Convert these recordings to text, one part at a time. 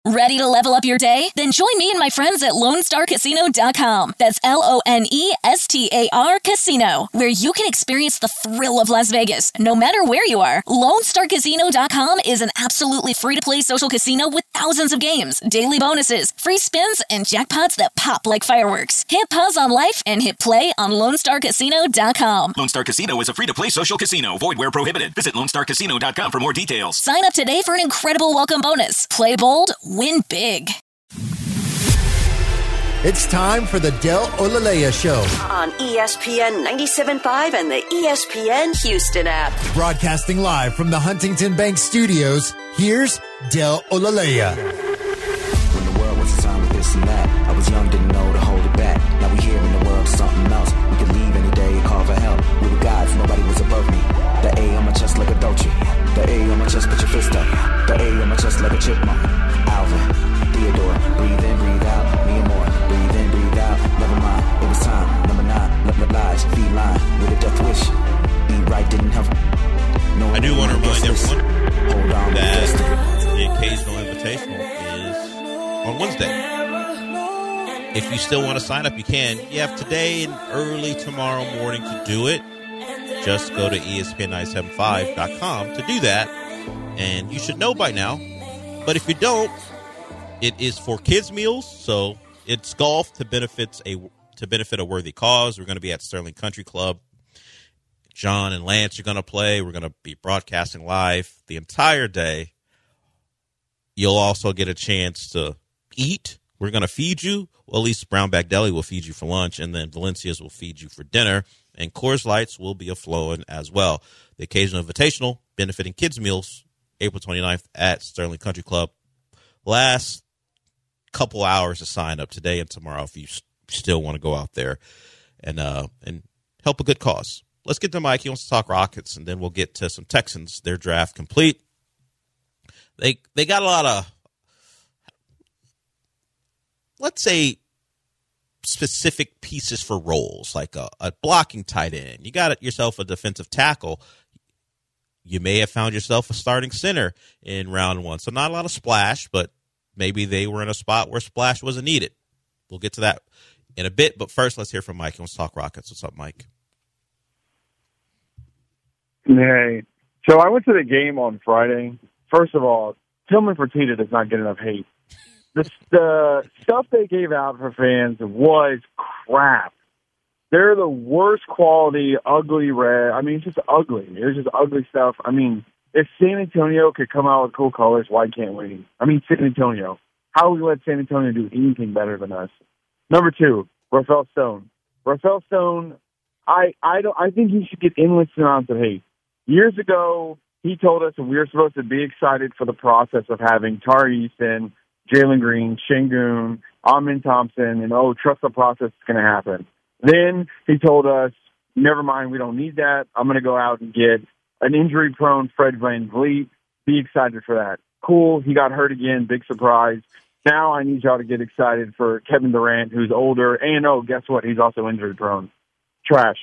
Ready to level up your day? Then join me and my friends at LoneStarCasino.com. That's LONESTAR Casino, where you can experience the thrill of Las Vegas, no matter where you are. LoneStarCasino.com is an absolutely free-to-play social casino with thousands of games, daily bonuses, free spins, and jackpots that pop like fireworks. Hit pause on life and hit play on LoneStarCasino.com. Lone Star Casino is a free-to-play social casino. Void where prohibited. Visit LoneStarCasino.com for more details. Sign up today for an incredible welcome bonus. Play bold, win big. It's time for the Del Olaleya Show on ESPN 97.5 and the ESPN Houston app. Broadcasting live from the Huntington Bank Studios, here's Del Olaleya. When the world was a time of this and that, I was young, didn't know to hold it back. Now we here in the world, something else. We could leave any day and call for help. We were gods, nobody was above me. The A on my chest like a Dolce. The A on my chest, put your fist up. The A on my chest like a chipmunk. Alvin, Theodore, breathe in, breathe out. Me and more, breathe in, breathe out. Never mind, it was time. Number 9, let the lies, feline with a death wish. Eat right, didn't have. No, I do want to remind everyone hold on, that the occasional invitational is on Wednesday. If you still want to sign up, you can. You have today and early tomorrow morning to do it. Just go to ESPN975.com to do that, and you should know by now. But if you don't, it is for kids' meals, so it's golf to benefit a worthy cause. We're going to be at Sterling Country Club. John and Lance are going to play. We're going to be broadcasting live the entire day. You'll also get a chance to eat. We're going to feed you. Well, at least Brownback Deli will feed you for lunch, and then Valencia's will feed you for dinner. And Coors Lights will be a-flowing as well. The occasional invitational benefiting kids' meals, April 29th at Sterling Country Club. Last couple hours to sign up today and tomorrow if you still want to go out there and help a good cause. Let's get to Mike. He wants to talk Rockets, and then we'll get to some Texans. Their draft complete. They got a lot of, let's say, specific pieces for roles, like a blocking tight end. You got yourself a defensive tackle. You may have found yourself a starting center in round 1. So not a lot of splash, but maybe they were in a spot where splash wasn't needed. We'll get to that in a bit, but first let's hear from Mike. He wants to talk Rockets. What's up, Mike? Hey. So I went to the game on Friday. First of all, Tillman Fertitta does not get enough hate. The stuff they gave out for fans was crap. They're the worst quality, ugly red. I mean, it's just ugly. It's just ugly stuff. I mean, if San Antonio could come out with cool colors, why can't we? I mean, San Antonio. How we let San Antonio do anything better than us? Number 2, Rafael Stone. Rafael Stone, I think he should get endless amounts of hate. Years ago, he told us that we were supposed to be excited for the process of having Tari Easton, Jalen Green, Şengün, Amin Thompson, and trust the process is going to happen. Then he told us, never mind, we don't need that. I'm going to go out and get an injury-prone Fred VanVleet. Be excited for that. Cool, he got hurt again, big surprise. Now I need y'all to get excited for Kevin Durant, who's older, and guess what? He's also injury-prone. Trash.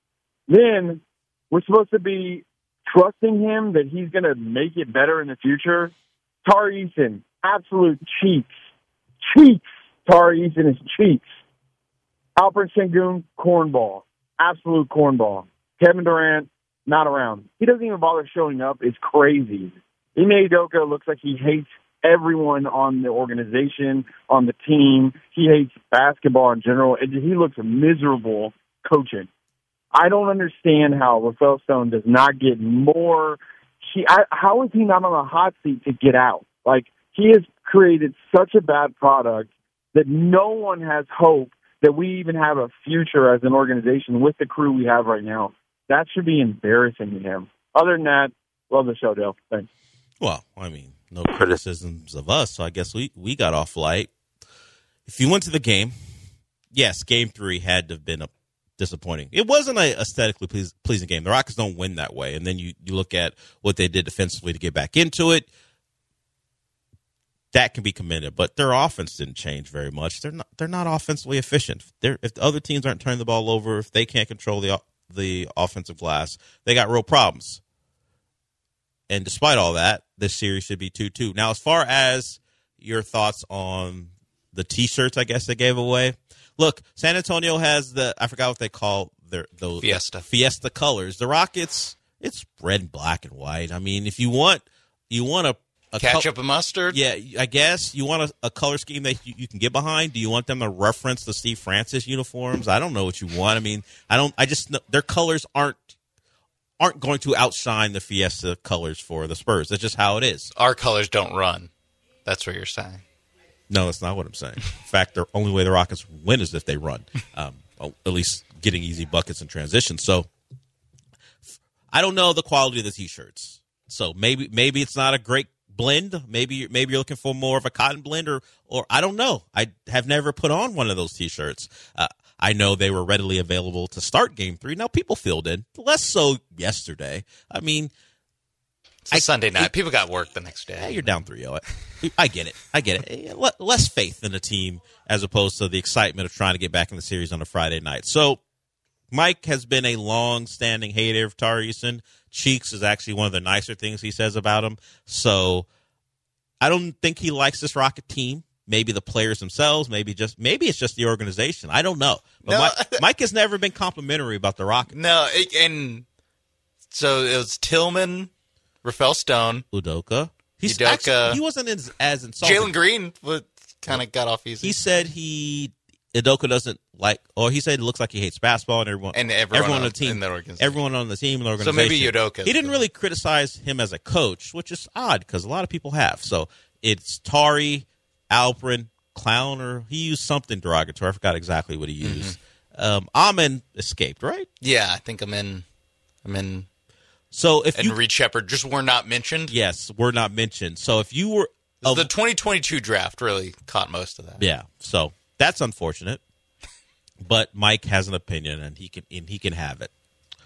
Then we're supposed to be trusting him that he's going to make it better in the future. Tari Easton, absolute cheats. Cheats. Tari Easton is cheats. Alperen Şengün, cornball. Absolute cornball. Kevin Durant, not around. He doesn't even bother showing up. It's crazy. Ime Udoka looks like he hates everyone on the organization, on the team. He hates basketball in general. He looks miserable coaching. I don't understand how Rafael Stone does not get more. How is he not on the hot seat to get out? Like, he has created such a bad product that no one has hope that we even have a future as an organization with the crew we have right now. That should be embarrassing to him. Other than that, love the show, Dale. Thanks. Well, I mean, no criticisms of us, so I guess we got off light. If you went to the game, yes, Game 3 had to have been disappointing. It wasn't an aesthetically pleasing game. The Rockets don't win that way. And then you look at what they did defensively to get back into it. That can be commended, but their offense didn't change very much. They're not offensively efficient. If the other teams aren't turning the ball over, if they can't control the offensive glass, they got real problems. And despite all that, this series should be 2-2. Now, as far as your thoughts on the T-shirts, I guess, they gave away. Look, San Antonio has I forgot what they call those Fiesta colors. The Rockets, it's red and black and white. I mean, if you want a ketchup and mustard? Yeah, I guess you want a color scheme that you can get behind. Do you want them to reference the Steve Francis uniforms? I don't know what you want. I mean, I just know their colors aren't going to outshine the Fiesta colors for the Spurs. That's just how it is. Our colors don't run. That's what you're saying. No, that's not what I'm saying. In fact, the only way the Rockets win is if they run, at least getting easy buckets and transition. So I don't know the quality of the T-shirts. So maybe it's not a great blend. Maybe you're looking for more of a cotton blend, or I don't know. I have never put on one of those T-shirts. I know they were readily available to start Game 3. Now people filled in, less so yesterday. I mean, it's Sunday night. People got work the next day. Yeah, you're down 3-0. I get it. Less faith in the team as opposed to the excitement of trying to get back in the series on a Friday night. So Mike has been a long-standing hater of Tari Eason. Cheeks is actually one of the nicer things he says about him. So I don't think he likes this Rocket team. Maybe the players themselves. Maybe it's just the organization. I don't know. But no. Mike has never been complimentary about the Rockets. No, and so it was Tillman, Rafael Stone, Udoka. He wasn't as insulting. Jalen Green kind of got off easy. He said Udoka doesn't like, or he said it looks like he hates basketball, and everyone on the team, everyone on the team and the organization. So maybe Udoka. He didn't really criticize him as a coach, which is odd because a lot of people have. So it's Tari, Alperin, Clown, or he used something derogatory. I forgot exactly what he used. Amen escaped, right? Yeah, I think I'm in. So Reed Shepherd just were not mentioned. Yes, were not mentioned. So if you were the 2022 draft really caught most of that. Yeah, so that's unfortunate. But Mike has an opinion, and he can have it.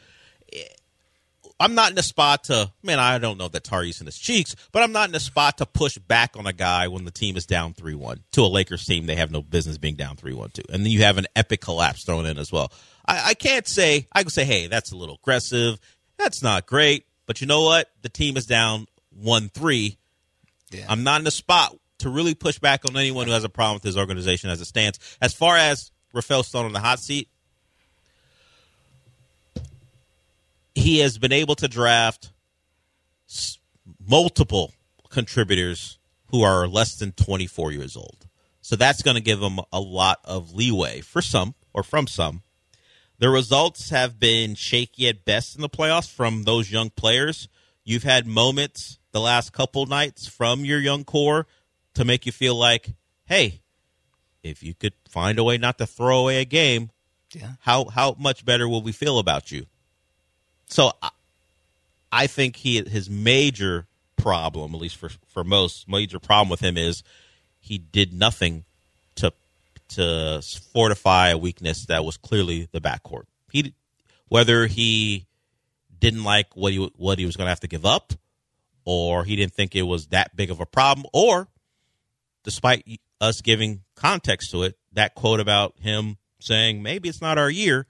I'm not in a spot to, I don't know that Tari's in his cheeks, but I'm not in a spot to push back on a guy when the team is down 3-1 to a Lakers team. They have no business being down 3-1 to. And then you have an epic collapse thrown in as well. I can say, hey, that's a little aggressive. That's not great. But you know what? The team is down 1-3. Yeah. I'm not in a spot to really push back on anyone who has a problem with his organization as it stands. As far as Rafael Stone on the hot seat, he has been able to draft multiple contributors who are less than 24 years old. So that's going to give him a lot of leeway for some, or from some. The results have been shaky at best in the playoffs from those young players. You've had moments the last couple nights from your young core to make you feel like, hey, if you could find a way not to throw away a game, how much better will we feel about you? So I think his major problem, at least for most, major problem with him is he did nothing to fortify a weakness that was clearly the backcourt. Whether he didn't like what he was going to have to give up, or he didn't think it was that big of a problem, or despite us giving context to it, that quote about him saying maybe it's not our year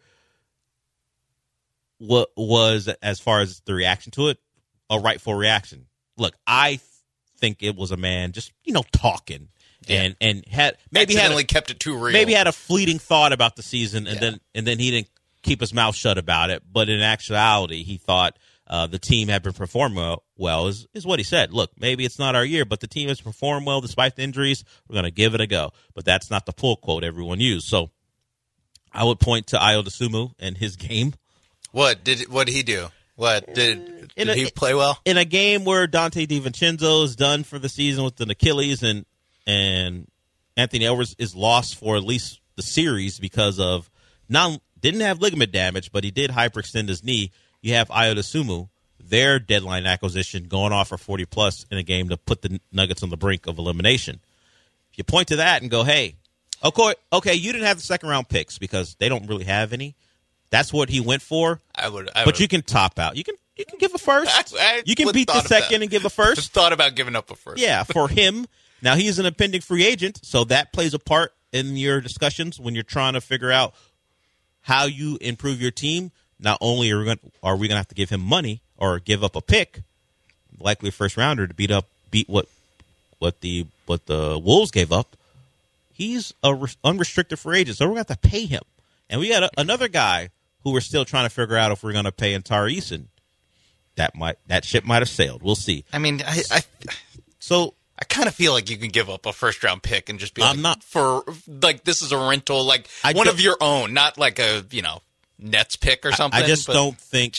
was, as far as the reaction to it, a rightful reaction. Look, I think it was a man just, talking and had maybe kept it too real. Maybe had a fleeting thought about the season and then he didn't keep his mouth shut about it. But in actuality, he thought the team had been performing well is what he said. Look, maybe it's not our year, but the team has performed well despite the injuries. We're going to give it a go. But that's not the pull quote everyone used. So I would point to Ayo Dosunmu and his game. What did he do? What did he play well? In a game where Dante DiVincenzo is done for the season with an Achilles and Anthony Edwards is lost for at least the series because of didn't have ligament damage, but he did hyperextend his knee. You have Ayo Dosunmu, their deadline acquisition, going off for 40-plus in a game to put the Nuggets on the brink of elimination. If you point to that and go, hey, okay, you didn't have the second-round picks because they don't really have any. That's what he went for. But you can top out. You can give a first. You can beat the second and give a first. Just thought about giving up a first. Yeah, for him. Now, he's an impending free agent, so that plays a part in your discussions when you're trying to figure out how you improve your team. Not only are we going to have to give him money or give up a pick, likely a first rounder, to beat what what the Wolves gave up, he's a unrestricted free agent, so we're going to have to pay him. And we got another guy who we're still trying to figure out if we're going to pay in Tari Eason. That ship might have sailed. We'll see. I mean, I kind of feel like you can give up a first-round pick and just be this is a rental, like one of your own, not like a, Nets pick or something. I just don't think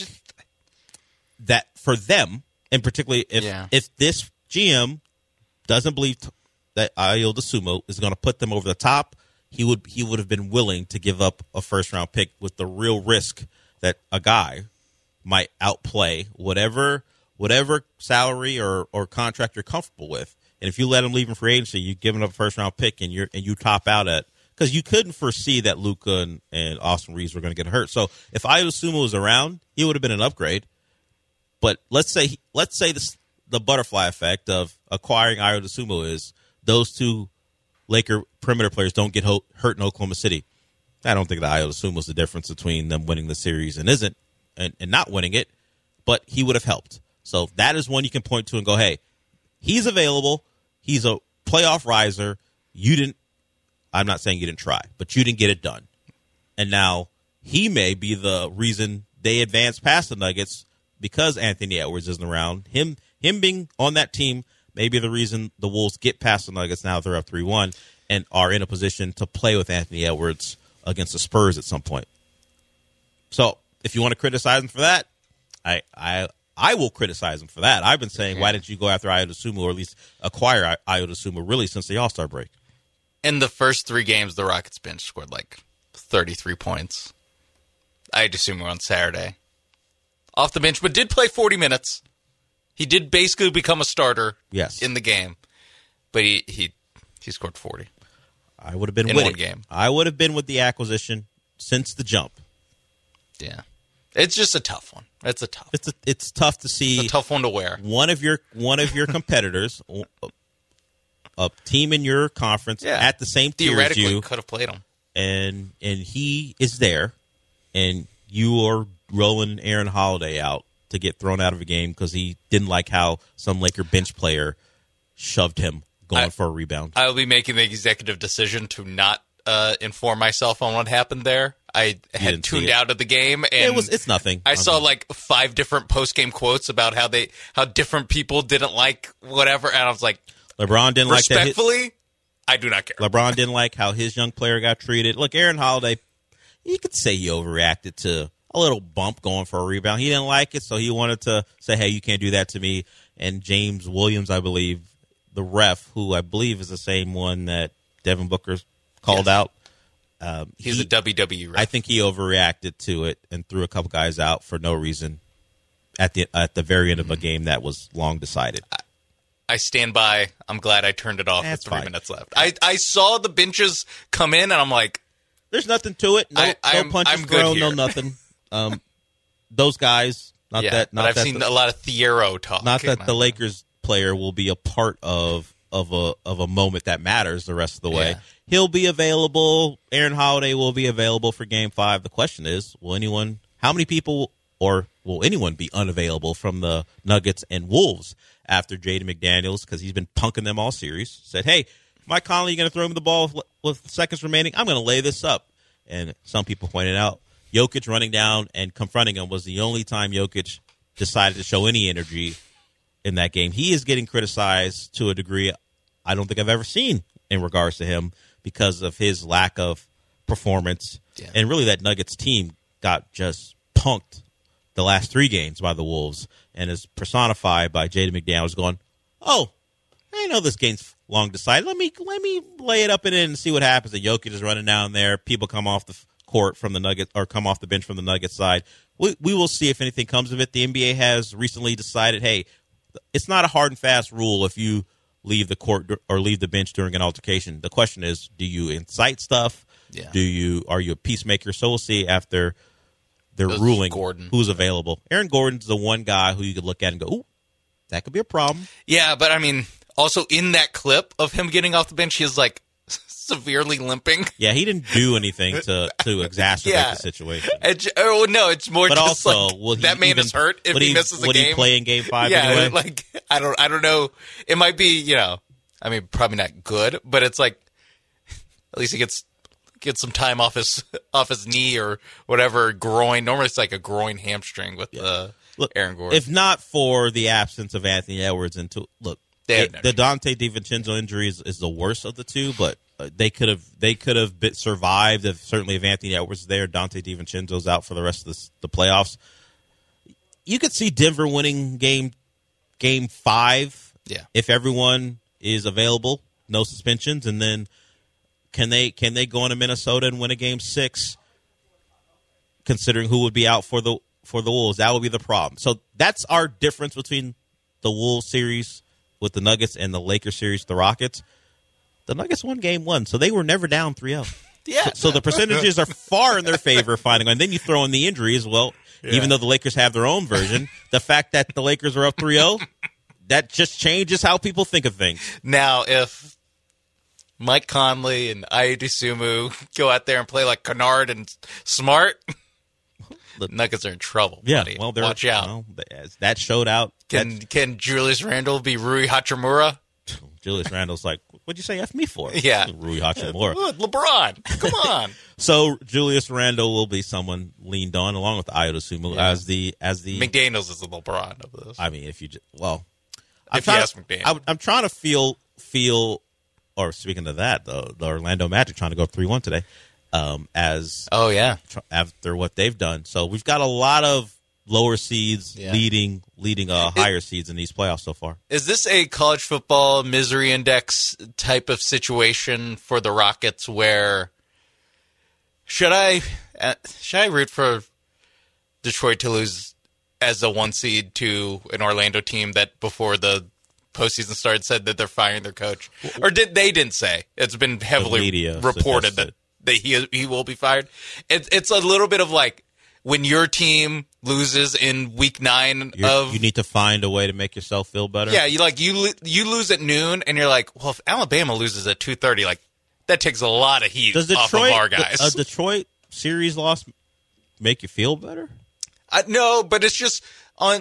that for them, and particularly if this GM doesn't believe that Ayo DeSumo is going to put them over the top, he would have been willing to give up a first-round pick with the real risk that a guy might outplay whatever salary or contract you're comfortable with. And if you let him leave in free agency, you're giving up a first-round pick and you top out at – because you couldn't foresee that Luka and Austin Reeves were going to get hurt. So if Ayo DeSumo was around, he would have been an upgrade. But let's say the butterfly effect of acquiring Ayo DeSumo is those two Laker perimeter players don't get hurt in Oklahoma City. I don't think that Ayo DeSumo is the difference between them winning the series and not winning it, but he would have helped. So that is one you can point to and go, hey, he's available. He's a playoff riser. I'm not saying you didn't try, but you didn't get it done. And now he may be the reason they advance past the Nuggets because Anthony Edwards isn't around. Him being on that team may be the reason the Wolves get past the Nuggets now they're up 3-1 and are in a position to play with Anthony Edwards against the Spurs at some point. So if you want to criticize him for that, I will criticize him for that. I've been saying, why didn't you go after Ayo DeSumo or at least acquire Ayo DeSumo really since the All-Star break? In the first 3 games, the Rockets bench scored like 33 points. Ayo DeSumo on Saturday. Off the bench, but did play 40 minutes. He did basically become a starter in the game. But he scored 40. I would have been in with one it. game. I would have been with the acquisition since the jump. Yeah. It's just a tough one. It's tough to see. It's a tough one to wear. One of your competitors, a team in your conference at the same tier as you, could have played him, and he is there, and you are rolling Aaron Holiday out to get thrown out of a game because he didn't like how some Laker bench player shoved him going for a rebound. I will be making the executive decision to not inform myself on what happened there. I had tuned out of the game, and it's nothing. I saw like 5 different post-game quotes about how different people didn't like whatever, and I was like, LeBron didn't like that. Respectfully, I do not care. LeBron didn't like how his young player got treated. Look, Aaron Holiday, you could say he overreacted to a little bump going for a rebound. He didn't like it, so he wanted to say, hey, you can't do that to me. And James Williams, I believe, the ref, who I believe is the same one that Devin Booker called out. He's a WWE ref. I think he overreacted to it and threw a couple guys out for no reason at the very end of a game that was long decided. I stand by. I'm glad I turned it off with 3 minutes left. I saw the benches come in, and I'm like, there's nothing to it. No punches thrown, no nothing. Those guys, I've seen a lot of Thiero talk. Not that the Lakers player will be a part of a moment that matters the rest of the way. Yeah. He'll be available. Aaron Holiday will be available for Game 5. The question is, how many people or will anyone be unavailable from the Nuggets and Wolves after Jaden McDaniels, because he's been punking them all series, said, hey, Mike Conley, you're going to throw me the ball with seconds remaining? I'm going to lay this up. And some people pointed out Jokic running down and confronting him was the only time Jokic decided to show any energy in that game. He is getting criticized to a degree I don't think I've ever seen in regards to him because of his lack of performance. Yeah. And really that Nuggets team got just punked the last 3 games by the Wolves and is personified by Jaden McDaniels going, oh, I know this game's long decided. Let me lay it up and in and see what happens. And Jokic is running down there. People come off the court from the Nuggets or come off the bench from the Nuggets side. We will see if anything comes of it. The NBA has recently decided, hey, it's not a hard and fast rule if you leave the court or leave the bench during an altercation. The question is, do you incite stuff? Yeah. Are you a peacemaker? So we'll see after they're ruling who's available. Aaron Gordon's the one guy who you could look at and go, ooh, that could be a problem. Yeah, but I mean, also in that clip of him getting off the bench, he's like severely limping. Yeah, he didn't do anything to exacerbate the situation. It's more but just also, like that man is hurt if he misses a game. Would he play in Game 5 yeah, anyway? Like I don't know. It might be, I mean, probably not good, but it's like at least he gets some time off his knee or whatever groin. Normally it's like a groin hamstring with Aaron Gordon. If not for the absence of Anthony Edwards, the Dante DiVincenzo injury is the worst of the two, but they could have survived if Anthony Edwards was there. Dante DiVincenzo's out for the rest of the playoffs. You could see Denver winning game 5 if everyone is available, no suspensions, and then can they go into Minnesota and win a game 6? Considering who would be out for the Wolves, that would be the problem. So that's our difference between the Wolves series with the Nuggets and the Lakers series, the Rockets. The Nuggets won game 1, so they were never down 3-0. Yeah. So the percentages are far in their favor finding, and then you throw in the injuries. Well, even though the Lakers have their own version, the fact that the Lakers are up 3-0, that just changes how people think of things. Now, if Mike Conley and Ayo Dosunmu go out there and play like Kennard and Smart, the Nuggets are in trouble, buddy. Well, watch out. Well, that showed out. Can Julius Randle be Rui Hachimura? Julius Randle's like, what'd you say F me for? Yeah. Rui Hachimura. LeBron, come on. So Julius Randle will be someone leaned on along with Ayo Dosunmu as the McDaniels is the LeBron of this. I mean, if you ask McDaniels. I'm trying to feel or speaking of that, the Orlando Magic trying to go 3-1 today. After what they've done. So we've got a lot of lower seeds leading higher seeds in these playoffs so far. Is this a college football misery index type of situation for the Rockets where should I root for Detroit to lose as a 1 seed to an Orlando team that before the postseason started said that they're firing their coach? Or they didn't say. It's been heavily reported that he will be fired. It's a little bit of like when your team loses in week 9 you need to find a way to make yourself feel better. Yeah, you lose at noon and you're like, well, if Alabama loses at 2:30, like that takes a lot of heat off of our guys. A Detroit series loss make you feel better? No, but it's just on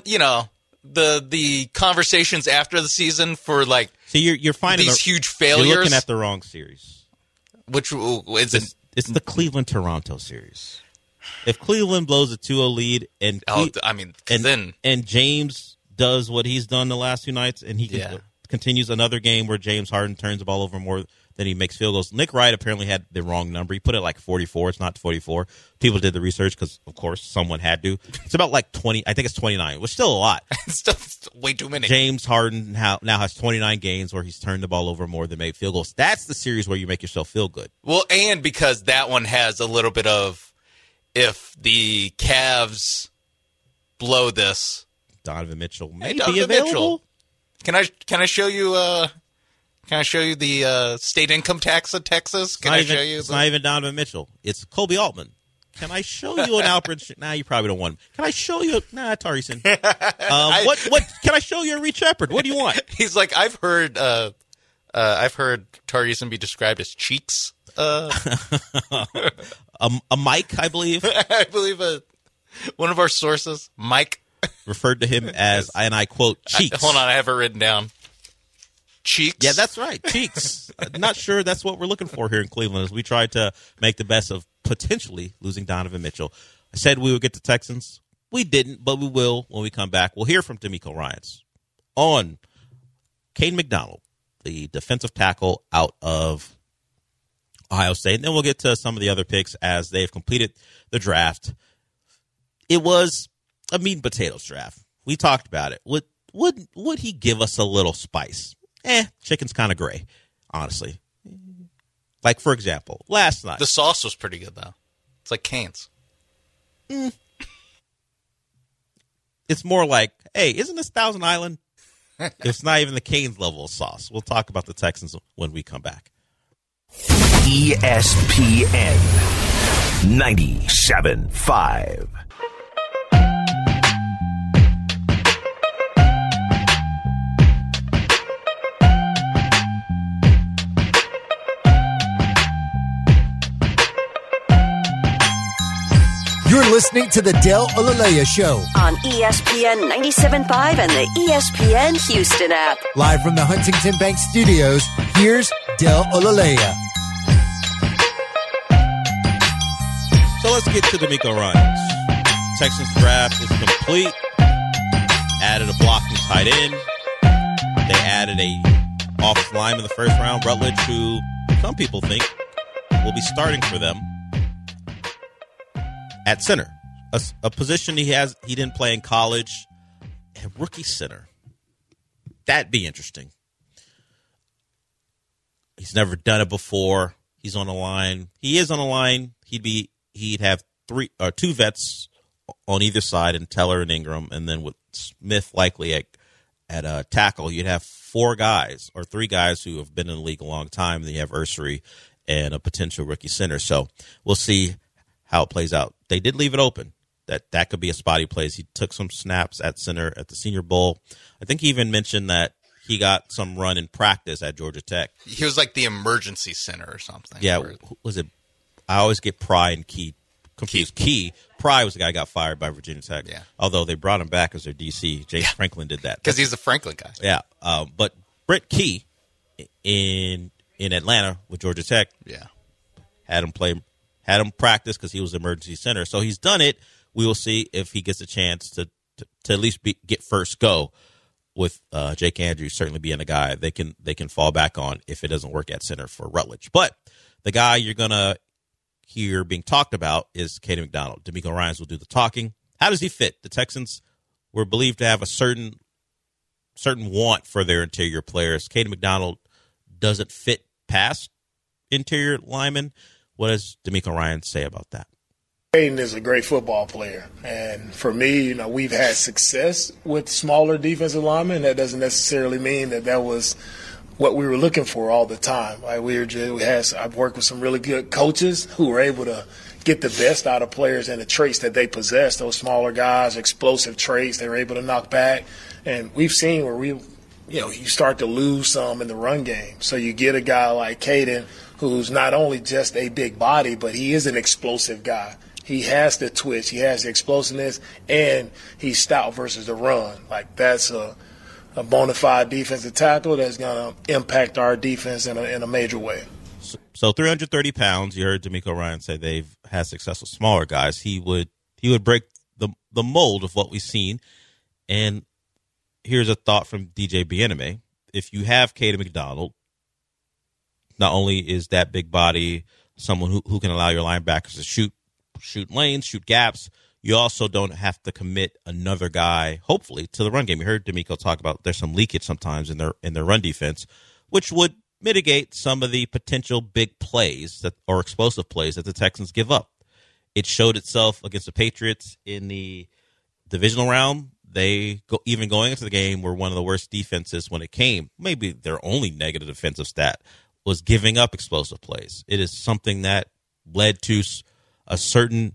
the conversations after the season for like you're finding these huge failures. You're looking at the wrong series. Which is it? It's the Cleveland-Toronto series. If Cleveland blows a 2-0 lead and and James does what he's done the last 2 nights and he continues another game where James Harden turns the ball over more than he makes field goals. Nick Wright apparently had the wrong number. He put it like 44. It's not 44. People did the research because, of course, someone had to. It's about like 20. I think it's 29, which is still a lot. It's still way too many. James Harden now has 29 games where he's turned the ball over more than made field goals. That's the series where you make yourself feel good. Well, and because that one has a little bit of if the Cavs blow this, Donovan Mitchell may be available. Can I show you? Can I show you the state income tax of Texas? It's not even Donovan Mitchell. It's Kobe Altman. Can I show you an Alfred? Nah, you probably don't want him. Can I show you? Nah, Tarisin. What? Can I show you a Reed Shepherd? What do you want? He's like, I've heard Tarisin be described as cheeks. A Mike, I believe. I believe one of our sources, Mike, referred to him as, and I quote, cheeks. Hold on, I have it written down. Cheeks. Yeah, that's right. Cheeks. Not sure that's what we're looking for here in Cleveland as we try to make the best of potentially losing Donovan Mitchell. I said we would get the Texans. We didn't, but we will when we come back. We'll hear from D'Amico Ryans on Caden McDonald, the defensive tackle out of Ohio State. And then we'll get to some of the other picks as they've completed the draft. It was a meat and potatoes draft. We talked about it. Would he give us a little spice? Chicken's kind of gray, honestly. Like, for example, last night. The sauce was pretty good, though. It's like Cane's. It's more like, hey, isn't this Thousand Island? It's not even the Cane's level of sauce. We'll talk about the Texans when we come back. ESPN 97.5. You're listening to the Del Olaleya Show. On ESPN 97.5 and the ESPN Houston app. Live from the Huntington Bank Studios, here's Del Olaleya. So let's get to DeMeco Ryans. Texans draft is complete. Added a blocking tight end. They added a offensive lineman in the first round, Rutledge, who some people think will be starting for them at center. A position he didn't play in college. A rookie center. That'd be interesting. He's never done it before. He's on the line. He is on the line. He'd have two vets on either side, and Teller and Ingram, and then with Smith likely at tackle, you'd have three guys who have been in the league a long time. Then you have Ursery and a potential rookie center. So we'll see how it plays out. They did leave it open that could be a spot he plays. He took some snaps at center at the Senior Bowl. I think he even mentioned that he got some run in practice at Georgia Tech. He was like the emergency center or something. Yeah, was it? I always get Pry and Key confused. Key. Pry was the guy who got fired by Virginia Tech. Yeah. Although they brought him back as their DC. James Franklin did that. Because he's the Franklin guy. Yeah. But Brent Key in Atlanta with Georgia Tech had him practice because he was the emergency center. So he's done it. We will see if he gets a chance to at least get first go with Jake Andrews certainly being a guy they can fall back on if it doesn't work at center for Rutledge. But the guy you're going to hear being talked about is Kaden McDonald. DeMeco Ryans will do the talking. How does he fit? The Texans were believed to have a certain want for their interior players. Kaden McDonald doesn't fit past interior linemen. What does DeMeco Ryans say about that? Kaden is a great football player. And for me, we've had success with smaller defensive linemen. That doesn't necessarily mean that was what we were looking for all the time. Like I've worked with some really good coaches who were able to get the best out of players and the traits that they possess. Those smaller guys, explosive traits, they were able to knock back. And we've seen where you start to lose some in the run game. So you get a guy like Kaden who's not only just a big body, but he is an explosive guy. He has the twitch, he has the explosiveness, and he's stout versus the run. Like that's a bona fide defensive tackle that's going to impact our defense in a major way. So 330 pounds, you heard DeMeco Ryans say they've had success with smaller guys. He would break the mold of what we've seen. And here's a thought from DJ Bieneme. If you have Kaden McDonald, not only is that big body someone who can allow your linebackers to shoot lanes, shoot gaps, you also don't have to commit another guy, hopefully, to the run game. You heard DeMeco talk about there's some leakage sometimes in their run defense, which would mitigate some of the potential big plays or explosive plays that the Texans give up. It showed itself against the Patriots in the divisional round. Even going into the game, were one of the worst defenses when it came. Maybe their only negative defensive stat was giving up explosive plays. It is something that led to a certain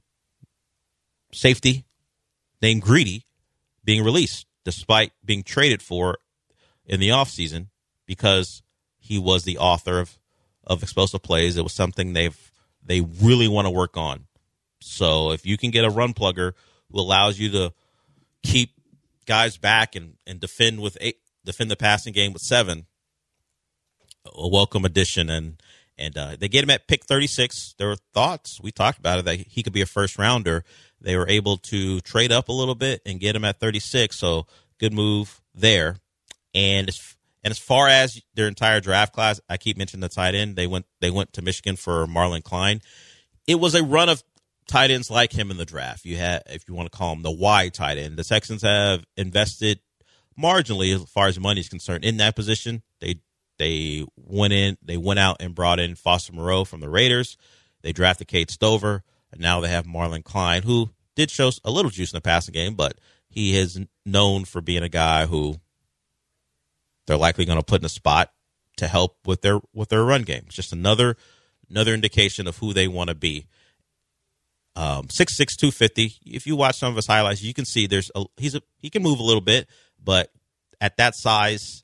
safety named Greedy being released despite being traded for in the offseason because he was the author of explosive plays. It was something they really want to work on. So if you can get a run plugger who allows you to keep guys back and defend the passing game with 7, a welcome addition. And they get him at pick 36. There were thoughts, we talked about it, that he could be a first rounder. They were able to trade up a little bit and get him at 36. So good move there. And as far as their entire draft class, I keep mentioning the tight end. They went to Michigan for Marlon Klein. It was a run of tight ends like him in the draft. You had, if you want to call him the Y tight end. The Texans have invested marginally as far as money is concerned in that position. They went out and brought in Foster Moreau from the Raiders. They drafted Cade Stover, and now they have Marlon Klein, who did show a little juice in the passing game, but he is known for being a guy who they're likely going to put in a spot to help with their run game. It's just another indication of who they want to be. 6'6", 250. If you watch some of his highlights, you can see he can move a little bit, but at that size,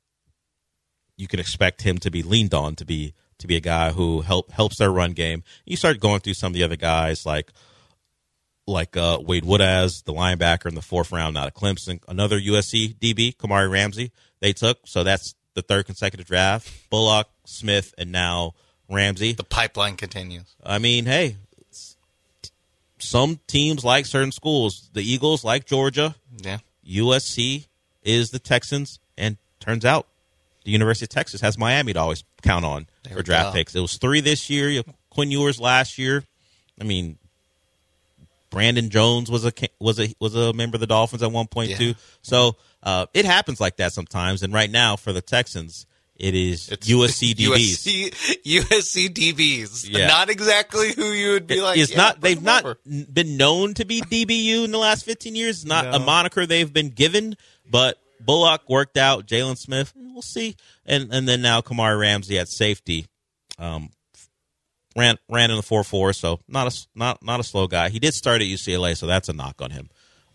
you can expect him to be leaned on to be a guy who helps their run game. You start going through some of the other guys like Wade Woodaz, the linebacker in the 4th round out of Clemson. Another USC DB, Kamari Ramsey, they took. So that's the 3rd consecutive draft. Bullock, Smith, and now Ramsey. The pipeline continues. I mean, hey, some teams like certain schools. The Eagles like Georgia. Yeah. USC is the Texans. And turns out the University of Texas has Miami to always count on for draft picks. It was 3 this year. Quinn Ewers last year. I mean, Brandon Jones was a member of the Dolphins at one point too. So it happens like that sometimes. And right now for the Texans, it's USC DBs. USC DBs. Yeah. Not exactly who you would be like. It's not. They've not been known to be DBU in the last 15 years. It's not a moniker they've been given. But Bullock worked out. Jalen Smith, we'll see. And then now Kamari Ramsey at safety. Ran in the 4.4, so not a slow guy. He did start at UCLA, so that's a knock on him.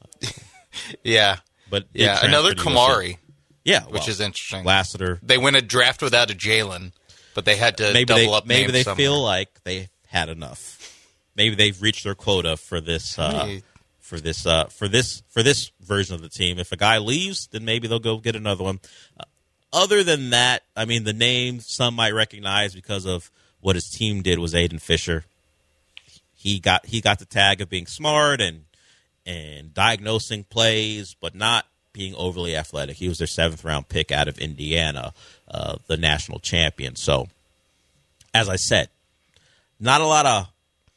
Yeah, but another Kamari. Yeah, which is interesting. Lassiter. They win a draft without a Jalen, but they had to double up. Maybe they somewhere. feel like they had enough. Maybe they've reached their quota for this for this version of the team. If a guy leaves, then maybe they'll go get another one. Other than that, I mean, the name some might recognize because of what his team did was Aiden Fisher. He got the tag of being smart and diagnosing plays, but not being overly athletic. He was their 7th round pick out of Indiana, the national champion. So, as I said, not a lot of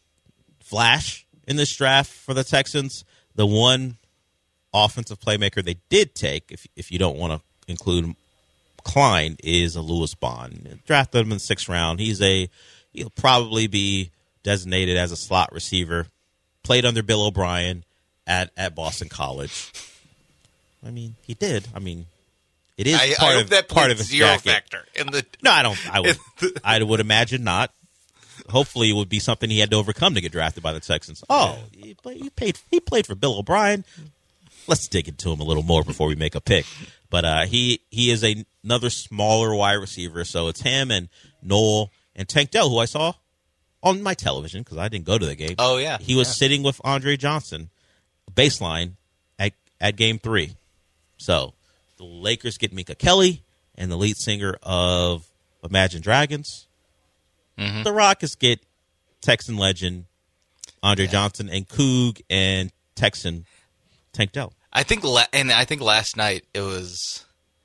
flash in this draft for the Texans. The one offensive playmaker they did take, if you don't want to include Klein, is a Lewis Bond. Drafted him in the 6th round. He'll probably be designated as a slot receiver. Played under Bill O'Brien at Boston College. I mean, he did. I mean, it is part of his zero jacket. factor in the. No, I don't. I would imagine not. Hopefully, it would be something he had to overcome to get drafted by the Texans. Oh, he played for Bill O'Brien. Let's dig into him a little more before we make a pick. But he is another smaller wide receiver, so it's him and Noel and Tank Dell, who I saw on my television because I didn't go to the game. Oh, yeah. He was sitting with Andre Johnson, baseline, at Game 3. So the Lakers get Mika Kelly and the lead singer of Imagine Dragons. Mm-hmm. The Rockets get Texan legend Andre Johnson and Coog and Texan Tank Dell. I think last night it was,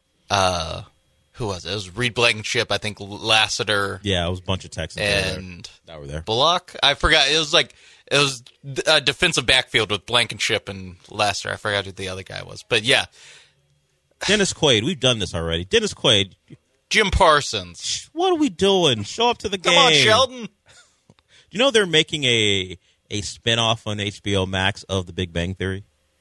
who was it? It was Reed Blankenship. I think Lassiter. Yeah, it was a bunch of Texans that were there. Bullock. I forgot. It was a defensive backfield with Blankenship and Lassiter. I forgot who the other guy was, but yeah. Dennis Quaid. We've done this already. Dennis Quaid. Jim Parsons. What are we doing? Show up to the game. Come on, Sheldon. You know they're making a spinoff on HBO Max of The Big Bang Theory?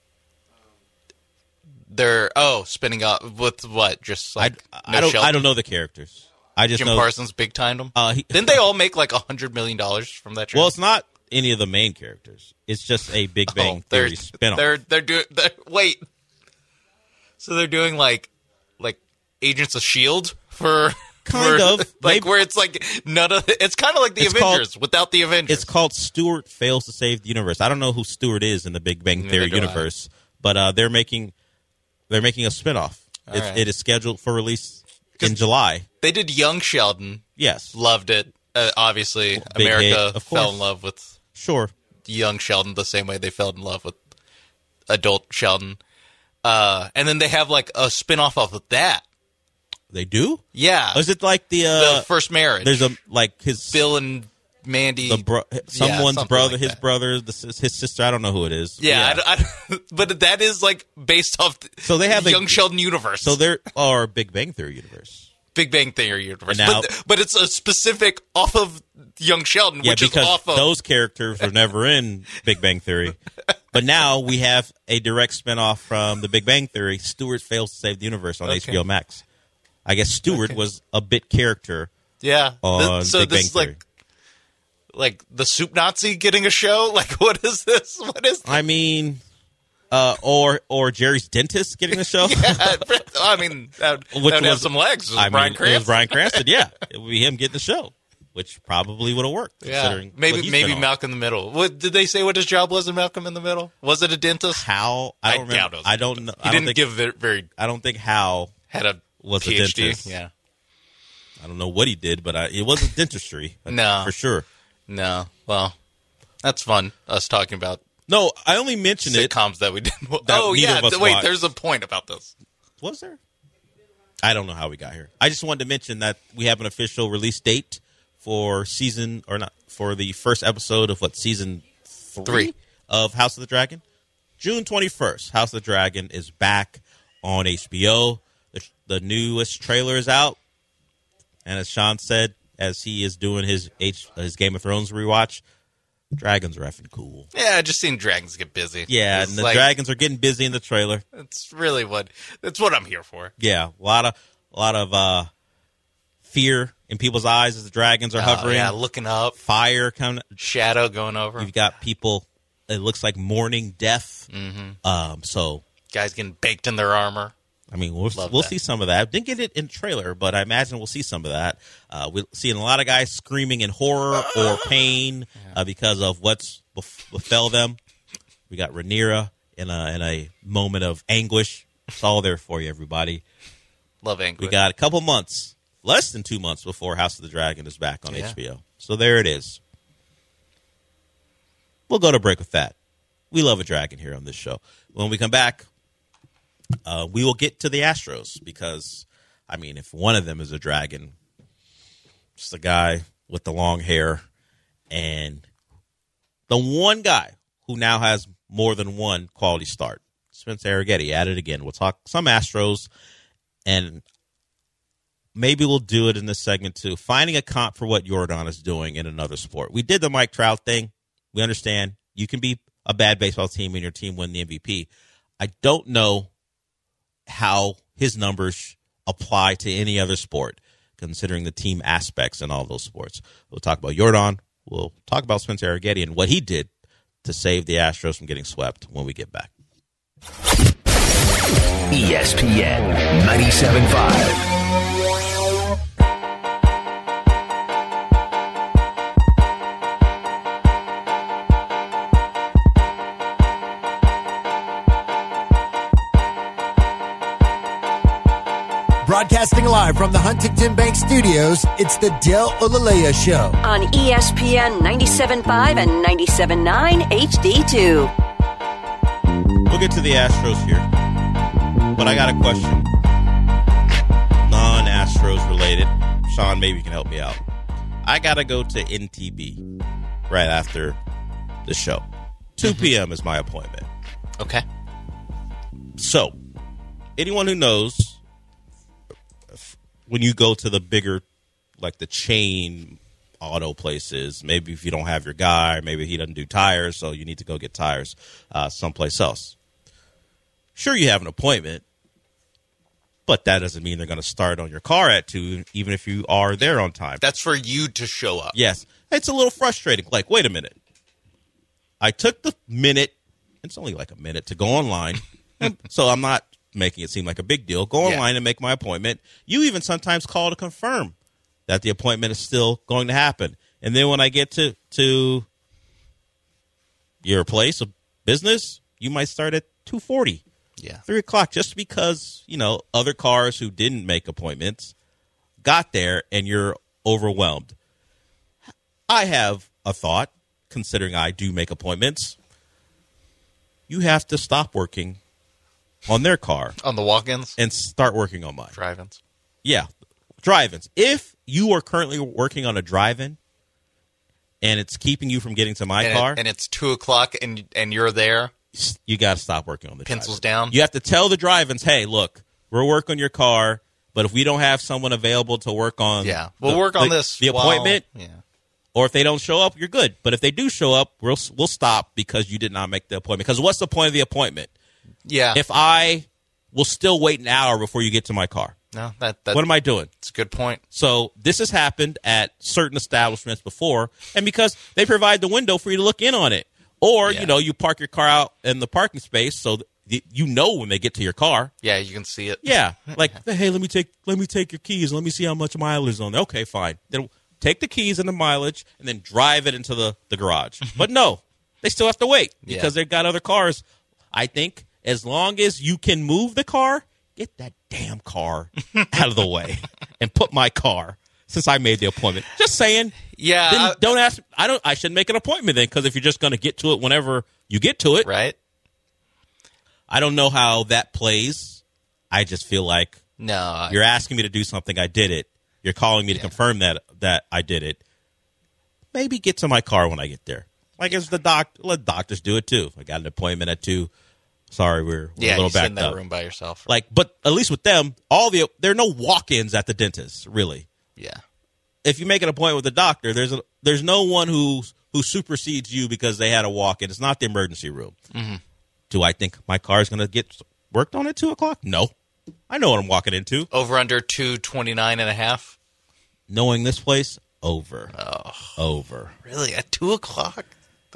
They're spinning up with what? Just like I don't know the characters. I just Jim know Parsons big timed them. Didn't they all make like $100 million from that show? Well, it's not any of the main characters. It's just a Big Bang Theory spinoff. They're doing wait. So they're doing like Agents of S.H.I.E.L.D. for like where it's like none of it's kind of like the Avengers without the Avengers. It's called Stewart Fails to Save the Universe. I don't know who Stewart is in the Big Bang Theory universe, but they're making a spinoff. It is scheduled for release in July. They did Young Sheldon. Yes, loved it. Obviously, Big America hit, fell in love with Young Sheldon the same way they fell in love with adult Sheldon. And then they have like a spinoff of that. They do? Yeah. Is it like the First Marriage? There's his Bill and Mandy, someone's brother, like his brother, his sister. I don't know who it is. Yeah, but that is like based off. So they have Young Sheldon universe. So there are Big Bang Theory universe. Big Bang Theory universe. Now, but it's a specific off of Young Sheldon, which is off of those characters were never in Big Bang Theory. But now we have a direct spinoff from the Big Bang Theory. Stewart Fails to Save the Universe on HBO Max. I guess Stewart was a bit character. Yeah. On so Big this Bang is Theory. like the Soup Nazi getting a show. Like what is this? What is this? I mean, or Jerry's dentist getting a show. Yeah, I mean that would have some legs. It was Bryan Cranston. It was Bryan Cranston. Yeah, it would be him getting the show. which probably would have worked. Yeah, considering what he's maybe been on. Malcolm in the Middle. What did they say? What his job was in Malcolm in the Middle? Was it a dentist? How? I don't remember. doubt it. I don't know. He didn't give it very. I don't think Hal Had a was PhD. a dentist. Yeah. I don't know what he did, but it wasn't dentistry. No. for sure. No. Well, that's fun. Us talking about No, I only mentioned it. sitcoms that we didn't. That Oh neither yeah. of us Wait, watched. there's a point about this. Was there? I don't know how we got here. I just wanted to mention that we have an official release date for the first episode of season 3 of House of the Dragon. June 21st. House of the Dragon is back on HBO. The newest trailer is out. And as Sean said, as he is doing his Game of Thrones rewatch, dragons are effing cool. Yeah, I just seen dragons get busy. Yeah, It's and the like- dragons are getting busy in the trailer. It's really that's what I'm here for. Yeah, a lot of fear in people's eyes as the dragons are hovering. Yeah, looking up, fire coming, shadow going over. You've got people. It looks like mourning death. Mm-hmm. So guys getting baked in their armor. I mean, we'll that. see some of that. Didn't get it in the trailer, but I imagine we'll see some of that. We're seeing a lot of guys screaming in horror or pain because of what's befell them. We got Rhaenyra in a moment of anguish. It's all there for you, everybody. Love anguish. We got a couple months, less than 2 months before House of the Dragon is back on HBO. So there it is. We'll go to break with that. We love a dragon here on this show. When we come back, we will get to the Astros because, I mean, if one of them is a dragon, it's the guy with the long hair and the one guy who now has more than one quality start. Spencer Arrighetti at it again. We'll talk some Astros, and maybe we'll do it in this segment too. Finding a comp for what Jordan is doing in another sport. We did the Mike Trout thing. We understand you can be a bad baseball team and your team win the MVP. I don't know how his numbers apply to any other sport, considering the team aspects in all those sports. We'll talk about Jordan. We'll talk about Spencer Arrighetti and what he did to save the Astros from getting swept when we get back. ESPN 97.5. Broadcasting live from the Huntington Bank Studios, it's the Del Olaleya Show. On ESPN 97.5 and 97.9 HD2. We'll get to the Astros here, but I got a question. Non-Astros related. Sean, maybe you can help me out. I got to go to NTB right after the show. 2 p.m. is my appointment. Okay. So, anyone who knows, when you go to the bigger, like the chain auto places, maybe if you don't have your guy, maybe he doesn't do tires, so you need to go get tires someplace else. Sure, you have an appointment, but that doesn't mean they're going to start on your car at 2, even if you are there on time. That's for you to show up. Yes. It's a little frustrating. Like, wait a minute. I took the minute, it's only like a minute, to go online, so I'm not making it seem like a big deal. Go online and make my appointment. You even sometimes call to confirm that the appointment is still going to happen. And then when I get to your place of business, you might start at 2:40. Yeah. 3 o'clock, just because, other cars who didn't make appointments got there and you're overwhelmed. I have a thought, considering I do make appointments. You have to stop working on their car. On the walk-ins? And start working on mine. Drive-ins? Yeah, drive-ins. If you are currently working on a drive-in and it's keeping you from getting to my car. And it's 2 o'clock and you're there. You got to stop working on the pencils drive-in. down. You have to tell the drive-ins, hey, look, we'll work on your car, but if we don't have someone available to work on we'll work on this the appointment, yeah. Or if they don't show up, you're good. But if they do show up, we'll stop because you did not make the appointment. Because what's the point of the appointment? Yeah. If I will still wait an hour before you get to my car. No, what am I doing? It's a good point. So this has happened at certain establishments before, and because they provide the window for you to look in on it. Or, you park your car out in the parking space so when they get to your car. Yeah, you can see it. Yeah. Like, hey, let me take your keys. Let me see how much mileage is on there. Okay, fine. Then take the keys and the mileage and then drive it into the garage. But no, they still have to wait because they've got other cars. I think as long as you can move the car, get that damn car out of the way and put my car, since I made the appointment. Just saying. Yeah. Then don't ask. I shouldn't make an appointment then, because if you're just going to get to it whenever you get to it. Right. I don't know how that plays. I just feel like you're asking me to do something. I did it. You're calling me to confirm that I did it. Maybe get to my car when I get there. Like as let doctors do it too. I got an appointment at 2:00. Sorry, we're a little backed up. in that room by yourself. But at least with them, there are no walk-ins at the dentist, really. Yeah. If you make an appointment with the doctor, there's no one who supersedes you because they had a walk-in. It's not the emergency room. Mm-hmm. Do I think my car is going to get worked on at 2:00? No. I know what I'm walking into. Over under 229.5. Knowing this place, over. Over. Really? At 2:00?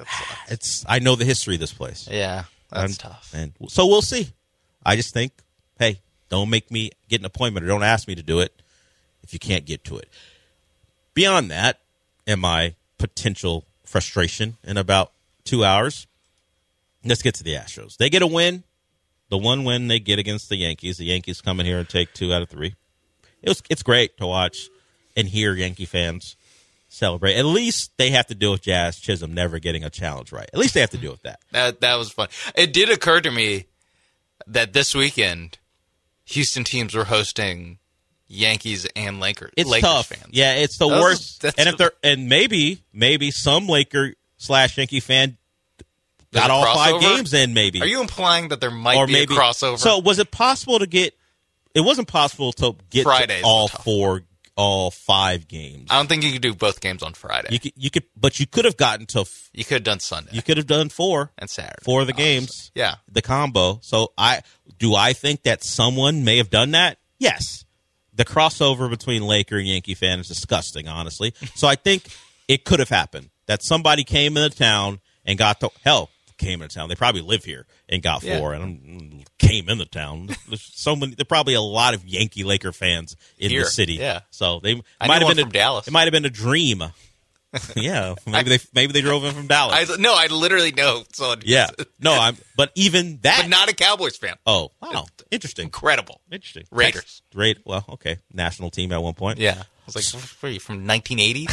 I know the history of this place. Yeah, that's tough. And so we'll see. I just think, hey, don't make me get an appointment or don't ask me to do it if you can't get to it. Beyond that, and my potential frustration in about 2 hours, let's get to the Astros. They get a win. The one win they get against the Yankees. The Yankees come in here and take 2 out of 3. It's great to watch and hear Yankee fans celebrate. At least they have to deal with Jazz Chisholm never getting a challenge right. At least they have to deal with that. That was fun. It did occur to me that this weekend, Houston teams were hosting Yankees and Lakers. It's Lakers tough. Fans. Yeah, it's the worst. And maybe some Laker/Yankee fan got all 5 games in. Maybe. Are you implying that there might be a crossover? So was it possible to get? It wasn't possible to get Fridays to all 5 games. I don't think you could do both games on Friday. You could, but you could have gotten to. You could have done Sunday. You could have done 4 and Saturday. 4 of the games. Yeah, the combo. So I think that someone may have done that. Yes. The crossover between Laker and Yankee fan is disgusting, honestly. So I think it could have happened that somebody came into town and came into town. They probably live here and got 4 and came into town. There's probably a lot of Yankee Laker fans in the city. Yeah. So they might have been from Dallas. It might have been a dream. Yeah. Maybe they drove in from Dallas. I literally know someone. Yeah. No, but even that. But not a Cowboys fan. Oh, wow. Interesting. Incredible. Interesting. Raiders. Well, okay. National team at one point. Yeah. I was like, what are you, from 1980?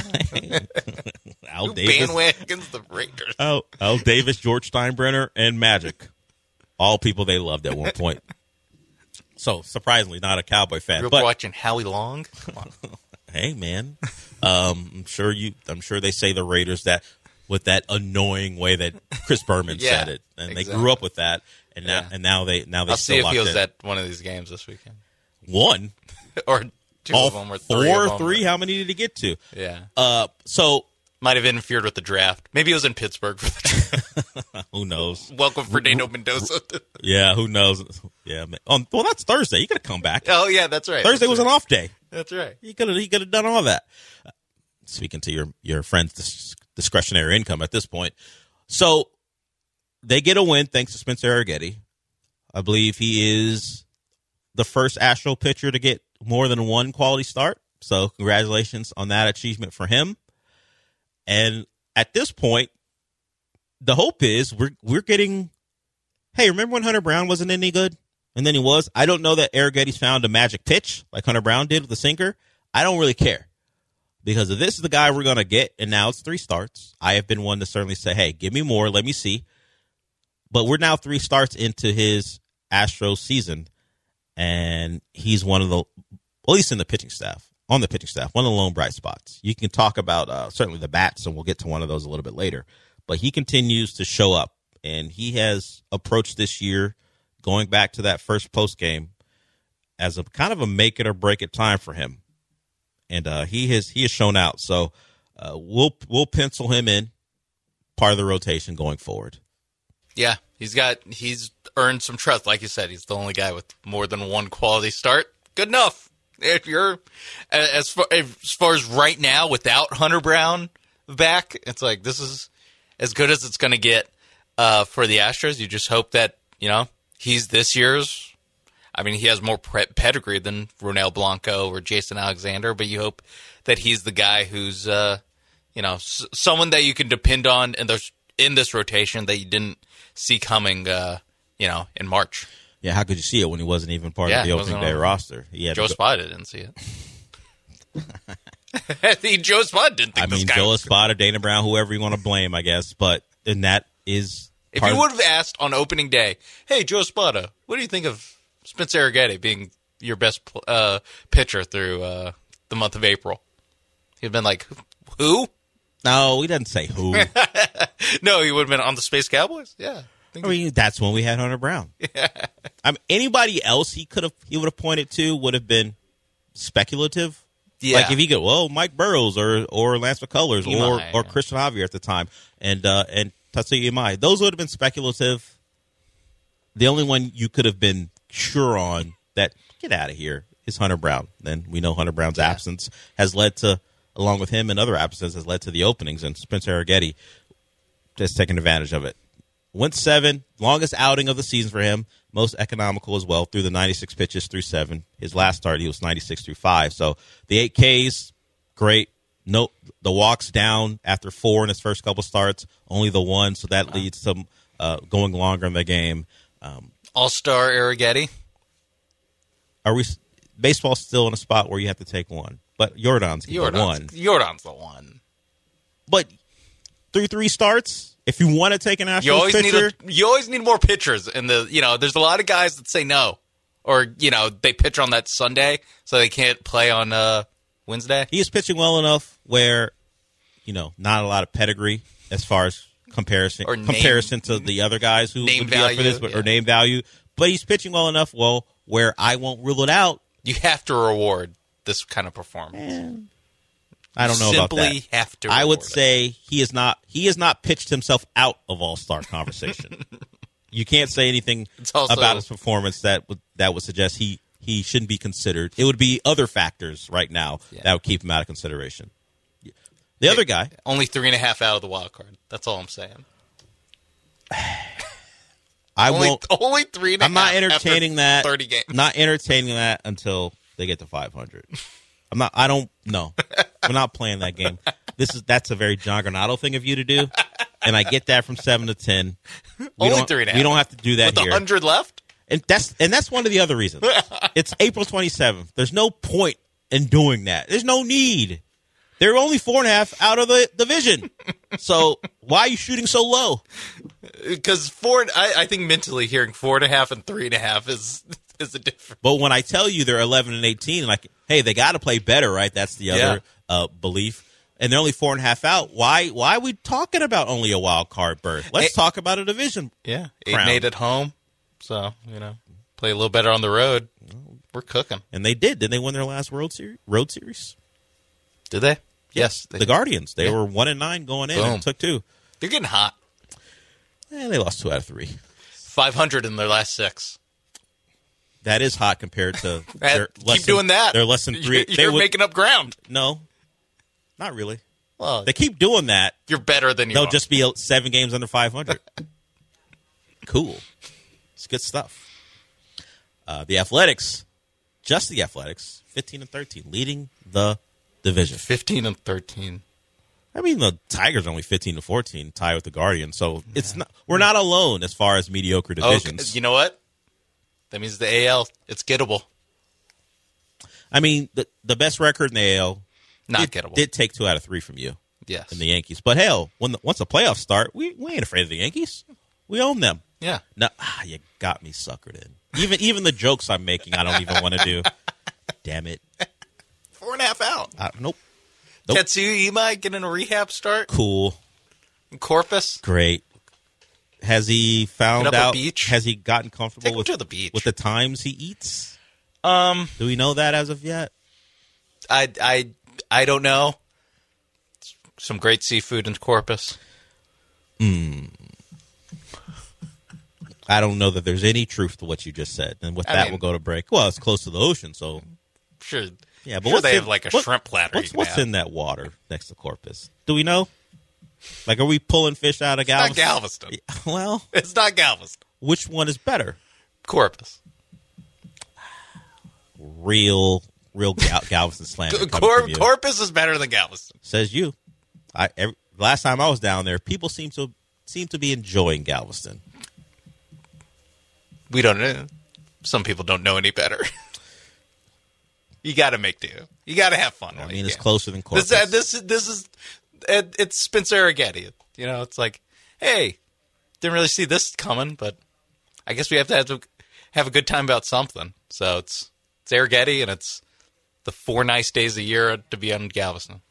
Al Davis. Bandwagons the Raiders. Al Davis, George Steinbrenner, and Magic. All people they loved at one point. So, surprisingly, not a Cowboy fan. You're watching Howie Long? Come on. Hey, man. I'm sure they say the Raiders that with that annoying way that Chris Berman said it. And they grew up with that. And now they I'll see if he was at one of these games this weekend. One? Or 2 of them, or 3 of them. 3? How many did he get to? Yeah. So might have interfered with the draft. Maybe it was in Pittsburgh for the draft. Who knows? Welcome Fernando Mendoza. Yeah, who knows? Yeah. Well, that's Thursday. You got to come back. Oh, yeah, that's right. Thursday was an off day. That's right. He could have done all that. Speaking to your friend's discretionary income at this point. So they get a win thanks to Spencer Arrighetti. I believe he is the first Astro pitcher to get more than 1 quality start. So congratulations on that achievement for him. And at this point, the hope is we're getting. Hey, remember when Hunter Brown wasn't any good, and then he was? I don't know that Arrighetti's found a magic pitch like Hunter Brown did with the sinker. I don't really care because if this is the guy we're gonna get, and now it's 3 starts. I have been one to certainly say, hey, give me more, let me see. But we're now 3 starts into his Astros season, and he's one of the, at least in the pitching staff. On the pitching staff, one of the lone bright spots. You can talk about certainly the bats, and we'll get to one of those a little bit later. But he continues to show up, and he has approached this year, going back to that first post game, as a kind of a make it or break it time for him, and he has shown out. So we'll pencil him in part of the rotation going forward. Yeah, he's earned some trust, like you said. He's the only guy with more than 1 quality start. Good enough. If you're as far as right now without Hunter Brown back, it's like this is as good as it's going to get for the Astros. You just hope that he's this year's. I mean, he has more pedigree than Ronel Blanco or Jason Alexander, but you hope that he's the guy who's, someone that you can depend on in this rotation that you didn't see coming, in March. Yeah, how could you see it when he wasn't even part of the opening day roster? Joe Espada didn't see it. Joe Espada didn't think this guy Joe was Espada, Dana Brown, whoever you want to blame, I guess. But then that is... If you would have asked on opening day, hey, Joe Espada, what do you think of Spence Arrighetti being your best pitcher through the month of April? He'd been like, who? No, he doesn't say who. No, he would have been on the Space Cowboys? Yeah. That's when we had Hunter Brown. Yeah. Anybody else he would have pointed to would have been speculative. Yeah. Like if he could, Mike Burrows or Lance McCullers or Christian Javier at the time and Tatsuya Imai. Those would have been speculative. The only one you could have been sure on that get out of here is Hunter Brown. Then we know Hunter Brown's absence has led to, along with him and other absences, has led to the openings, and Spencer Arrighetti just taking advantage of it. Went 7, longest outing of the season for him, most economical as well, through the 96 pitches through 7. His last start, he was 96 through 5. So the 8 Ks, great. No, the walks down after 4 in his first couple starts, only the 1, so that leads to going longer in the game. All-star Arrighetti. Baseball's still in a spot where you have to take 1, but Jordan's the 1. Jordan's the 1. But through 3 starts, if you want to take an Astros pitcher, you always need more pitchers. And there's a lot of guys that say no, or they pitch on that Sunday, so they can't play on Wednesday. He is pitching well enough where, not a lot of pedigree as far as comparison to the other guys who would be up for this, or name value. But he's pitching well enough, where I won't rule it out. You have to reward this kind of performance. I don't know about that. Simply have to. I would say he has not pitched himself out of All-Star conversation. You can't say anything about his performance that would suggest he shouldn't be considered. It would be other factors right now that would keep him out of consideration. The other guy, only 3.5 out of the wild card. That's all I'm saying. Only 3.5. I'm not entertaining that. 30 games. Not entertaining that until they get to 500. I don't know. We're not playing that game. That's a very John Granado thing of you to do, and I get that from 7 to 10. Only 3.5. We don't have to do that with here. 100 left, and that's one of the other reasons. It's April 27th. There's no point in doing that. There's no need. They're only 4.5 out of the division. So why are you shooting so low? Because I think mentally hearing 4.5 and 3.5 is a difference. But when I tell you they're 11 and 18, like, hey, they got to play better, right? That's the other belief. And they're only 4.5 out. Why are we talking about only a wild card berth? Let's talk about a division. Yeah, 8-8 at home. So play a little better on the road. We're cooking. And they did. Didn't they win their last road series? Did they? Yes. The Guardians. They were 1-9 going in. Boom. And took 2. They're getting hot. And they lost 2 out of 3. 500 in their last 6. That is hot compared to keep doing that. They're less than 3. You're making up ground. No, not really. Well, they keep doing that. You're better than you They'll are. just be 7 games under 500. Cool. It's good stuff. The Athletics, just the Athletics, 15 and 13, leading the division. 15 and 13. I mean, the Tigers are only 15 to 14, tied with the Guardians. So it's not. We're not alone as far as mediocre divisions. Okay. You know what? That means the AL, it's gettable. I mean, the best record in the AL gettable. Did take 2 out of 3 from you. Yes. And the Yankees. But hell, once the playoffs start, we ain't afraid of the Yankees. We own them. Yeah. No, you got me suckered in. Even the jokes I'm making, I don't even want to do. Damn it. 4.5 out. Nope. Tetsuya Imai getting a rehab start. Cool. Corpus. Great. Has he found out? Beach? Has he gotten comfortable with the times he eats? Do we know that as of yet? I don't know. Some great seafood in Corpus. I don't know that there's any truth to what you just said. And with that, we'll go to break. Well, it's close to the ocean, so sure. Yeah, but sure they have like a shrimp platter. What's in that water next to Corpus? Do we know? Like, are we pulling fish out of Galveston? It's not Galveston. Well, it's not Galveston. Which one is better? Corpus. real Galveston slander. Corpus is better than Galveston. Says you. Last time I was down there, people seem to be enjoying Galveston. We don't know. Some people don't know any better. You got to make do. You got to have fun. I mean, it's closer than Corpus. This is it's Spencer Arrighetti. You know, it's like, hey, didn't really see this coming, but I guess we have to have a good time about something. So it's Arrighetti, and it's the 4 nice days a year to be on Galveston.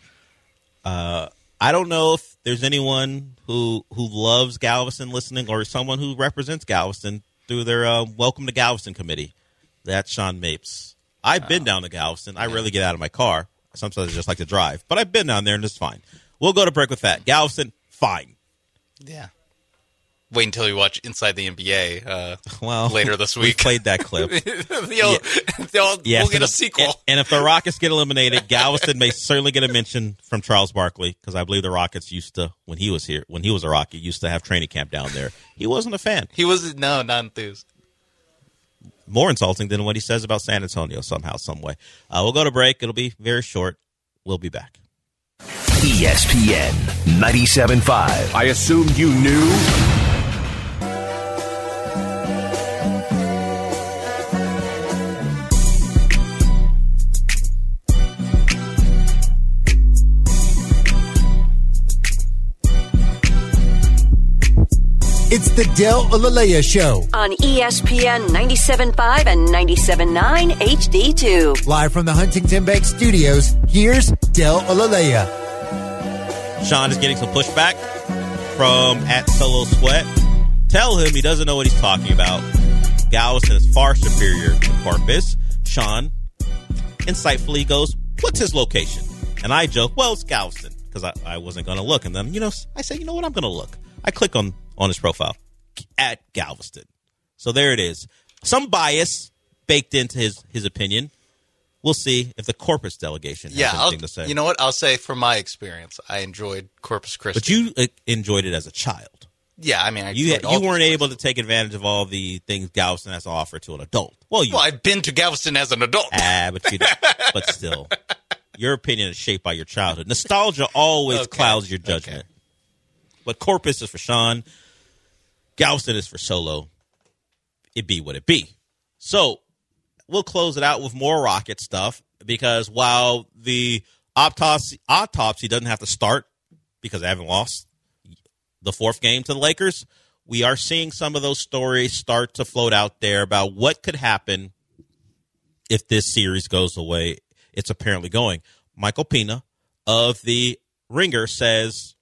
I don't know if there's anyone who loves Galveston listening, or someone who represents Galveston through their Welcome to Galveston committee. That's Sean Mapes. I've been down to Galveston. I rarely get out of my car. Sometimes I just like to drive. But I've been down there, and it's fine. We'll go to break with that. Galveston, fine. Yeah. Wait until you watch Inside the NBA later this week. We played that clip. We'll get a sequel. And if the Rockets get eliminated, Galveston may certainly get a mention from Charles Barkley, because I believe the Rockets used to, when he was a Rocky, used to have training camp down there. He wasn't a fan. Not enthused. More insulting than what he says about San Antonio somehow, some way. We'll go to break. It'll be very short. We'll be back. ESPN 97.5. I assumed you knew. It's the Del Olalea Show on ESPN 97.5 and 97.9 HD2. Live from the Huntington Bank Studios, here's Del Olalea. Sean is getting some pushback from @SoloSweat. Tell him he doesn't know what he's talking about. Galveston is far superior to Corpus. Sean insightfully goes, what's his location? And I joke, well, it's Galveston, because I wasn't going to look. And then, I say, you know what, I'm going to look. I click on his profile, at Galveston. So there it is. Some bias baked into his opinion. We'll see if the Corpus delegation has anything to say. You know what? I'll say from my experience, I enjoyed Corpus Christi. But you enjoyed it as a child. Yeah, I mean, you weren't able to take advantage of all the things Galveston has to offer to an adult. Well, I've been to Galveston as an adult. But still, your opinion is shaped by your childhood. Nostalgia always clouds your judgment. Okay. But Corpus is for Sean. Galveston is for Solo. It be what it be. So we'll close it out with more Rocket stuff, because while the autopsy doesn't have to start because they haven't lost the 4th game to the Lakers, we are seeing some of those stories start to float out there about what could happen if this series goes the way it's apparently going. Michael Pina of the Ringer says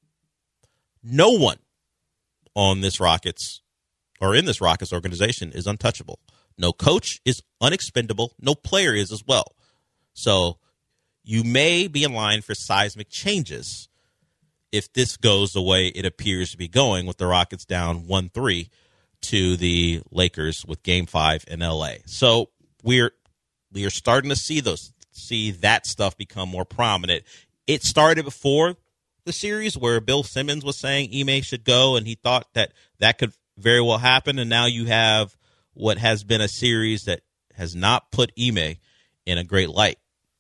no one on this Rockets or in this Rockets organization is untouchable. No coach is unexpendable. No player is as well. So you may be in line for seismic changes if this goes the way it appears to be going, with the Rockets down 1-3 to the Lakers with Game 5 in L.A. So we are starting to see that stuff become more prominent. It started before the series where Bill Simmons was saying Ime should go, and he thought that could very well happen. And now you have what has been a series that has not put Ime in a great light.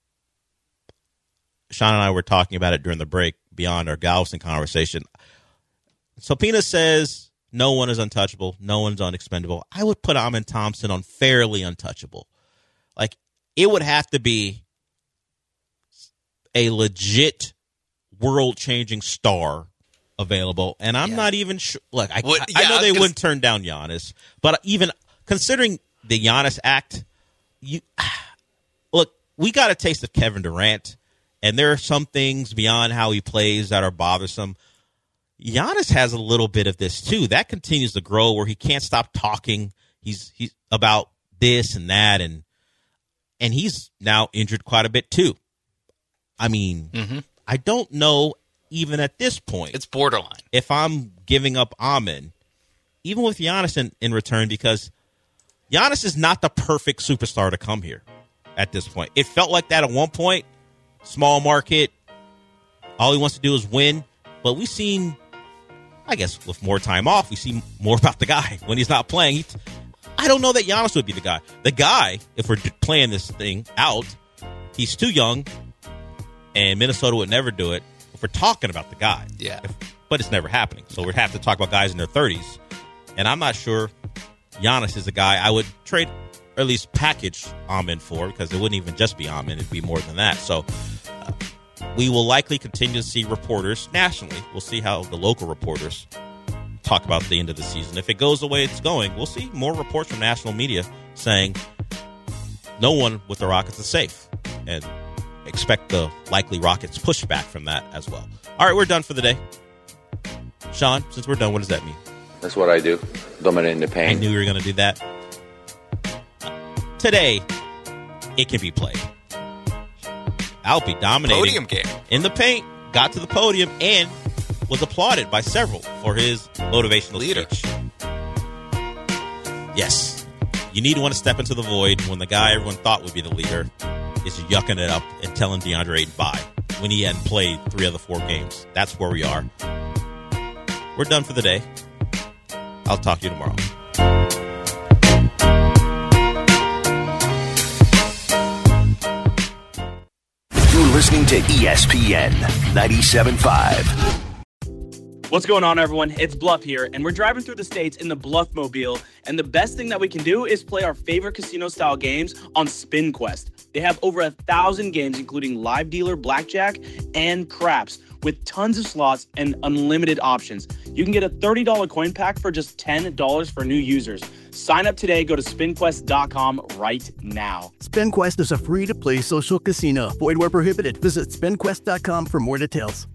Sean and I were talking about it during the break beyond our Galveston conversation. So Pina says no one is untouchable. No one's unexpendable. I would put Amen Thompson on fairly untouchable. Like, it would have to be a legit world-changing star available, and I'm not even sure. Look, I know they wouldn't turn down Giannis, but even considering the Giannis act, look, we got a taste of Kevin Durant, and there are some things beyond how he plays that are bothersome. Giannis has a little bit of this too. That continues to grow, where he can't stop talking. He's about this and that, and he's now injured quite a bit too. I mean, I don't know, even at this point, it's borderline, if I'm giving up Amen, even with Giannis in return, because Giannis is not the perfect superstar to come here at this point. It felt like that at one point. Small market, all he wants to do is win. But we've seen, I guess with more time off, we see more about the guy when he's not playing. I don't know that Giannis would be the guy. The guy, if we're playing this thing out, he's too young, and Minnesota would never do it if we're talking about the guy. Yeah. But it's never happening. So we'd have to talk about guys in their 30s. And I'm not sure Giannis is the guy I would trade, or at least package Amen for, because it wouldn't even just be Amen. It'd be more than that. So we will likely continue to see reporters nationally. We'll see how the local reporters talk about the end of the season. If it goes the way it's going, we'll see more reports from national media saying no one with the Rockets is safe, and expect the likely Rockets pushback from that as well. All right, we're done for the day. Sean, since we're done, what does that mean? That's what I do. Dominating the I paint. knew you were going to do that. Today, it can be played. I'll be dominating Podium game. in the paint, got to the podium, and was applauded by several for his motivational speech. Yes. You need to want to step into the void when the guy everyone thought would be the leader is yucking it up and telling DeAndre Ayton bye when he hadn't played 3 of the 4 games. That's where we are. We're done for the day. I'll talk to you tomorrow. You're listening to ESPN 97.5. What's going on, everyone? It's Bluff here, and we're driving through the states in the Bluffmobile, and the best thing that we can do is play our favorite casino-style games on SpinQuest. They have over 1,000 games, including live dealer blackjack and craps, with tons of slots and unlimited options. You can get a $30 coin pack for just $10 for new users. Sign up today. Go to SpinQuest.com right now. SpinQuest is a free-to-play social casino. Void where prohibited. Visit SpinQuest.com for more details.